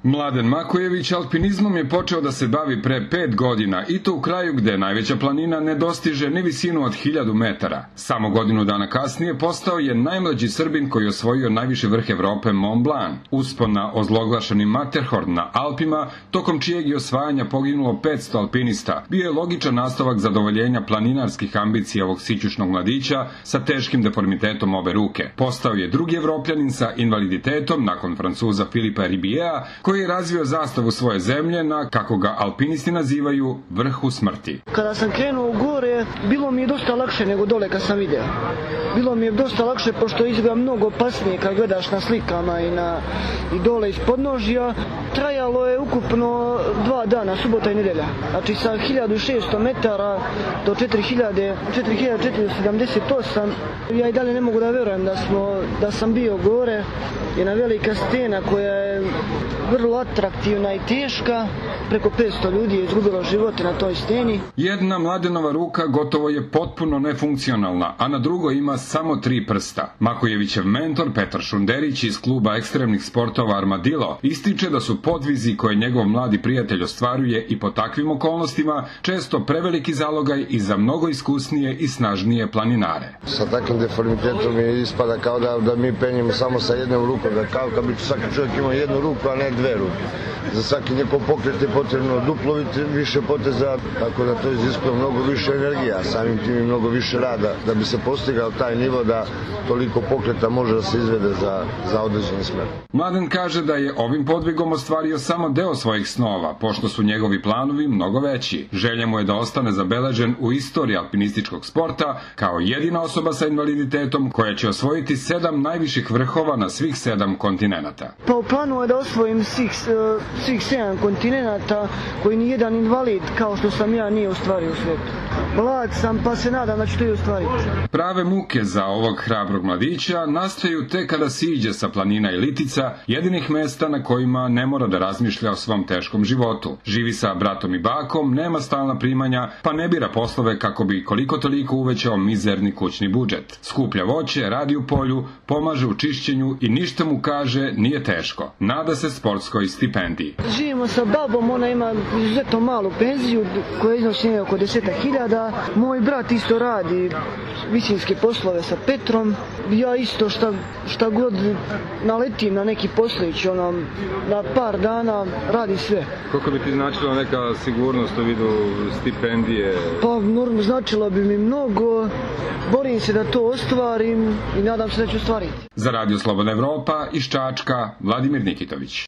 Mladen Makojević alpinizmom je počeo da se bavi pre 5 godina i to u kraju gde najveća planina ne dostiže ni visinu od 1000 metara. Samo godinu dana kasnije postao je najmlađi Srbin koji je osvojio najviši vrh Evrope Mont Blanc. Uspon na ozloglašeni Matterhorn na Alpima, tokom čijeg je osvajanja poginulo 500 alpinista, bio je logičan nastavak zadovoljenja planinarskih ambicija ovog sićušnog mladića sa teškim deformitetom obe ruke. Postao je drugi Evropljanin sa invaliditetom nakon Francuza Filipa Ribiera, koji je razvio zastavu svoje zemlje na, kako ga alpinisti nazivaju, vrhu smrti. Kada sam krenuo u gore, bilo mi je dosta lakše nego dole kad sam video. Bilo mi je dosta lakše pošto izgleda mnogo opasnije kad gledaš na slikama i dole iz podnožja. Trajalo je ukupno 2 dana, subota i nedelja. Znači sa 1600 metara do 4478. Ja i dalje ne mogu da verujem da sam bio gore. Jedna velika stena koja je vrlo atraktivna i teška. Preko 500 ljudi je izgubilo živote na toj steni. Jedna Mladenova ruka gotovo je potpuno nefunkcionalna, a na drugoj ima samo 3 prsta. Makojevićev mentor Petar Šunderić iz kluba ekstremnih sportova Armadillo ističe da su podvizi koje njegov mladi prijatelj ostvaruje i po takvim okolnostima često preveliki zalogaj i za mnogo iskusnije i snažnije planinare. Sa takvim deformitetom je ispada kao da mi penjemo samo sa jednom rukom, da kao kad bi svaki čovjek imao jednu ruku, a ne 2 ruke. Za svaki njegov pokret je potrebno duplo više poteza, tako da to iziskuje mnogo više energije, a samim tim i mnogo više rada da bi se postigao taj nivo da toliko pokreta može da se izvede za određeni smer. Mladen kaže da je ovim podvigom ostvario samo deo svojih snova, pošto su njegovi planovi mnogo veći. Želja mu je da ostane zabeležen u istoriji alpinističkog sporta kao jedina osoba sa invaliditetom koja će osvojiti 7 najviših vrhova na svih 7 kontinenata. Pa u planu je da osvojim svih 7 kontinenata koji ni jedan invalid kao što sam ja nije ostvario u svijetu. Mlad sam pa se nadam da ću to i ostvariti. Prave muke za ovog hrabrog mladića nastaju tek kada siđe sa planina i litica, jedinih mesta na kojima ne mora da razmišlja o svom teškom životu. Živi sa bratom i bakom, nema stalna primanja, pa ne bira poslove kako bi koliko toliko uvećao mizerni kućni budžet. Skuplja voće, radi u polju, pomaže u čišćenju i ništa mu, kaže, nije teško. Nada se sportskoj stipendiji. Živimo sa babom, ona ima izuzetno malu penziju koja iznosi oko 10.000. Moj brat isto radi visinske poslove sa Petrom. Ja isto šta god naletim na neki poslić, na par dana radi sve. Koliko bi ti značila neka sigurnost u vidu stipendije? Pa značilo bi mi mnogo. Borim se da to ostvarim i nadam se da ću ostvariti. Za Radio Slobodna Evropa iz Čačka, Vladimir Nikitović.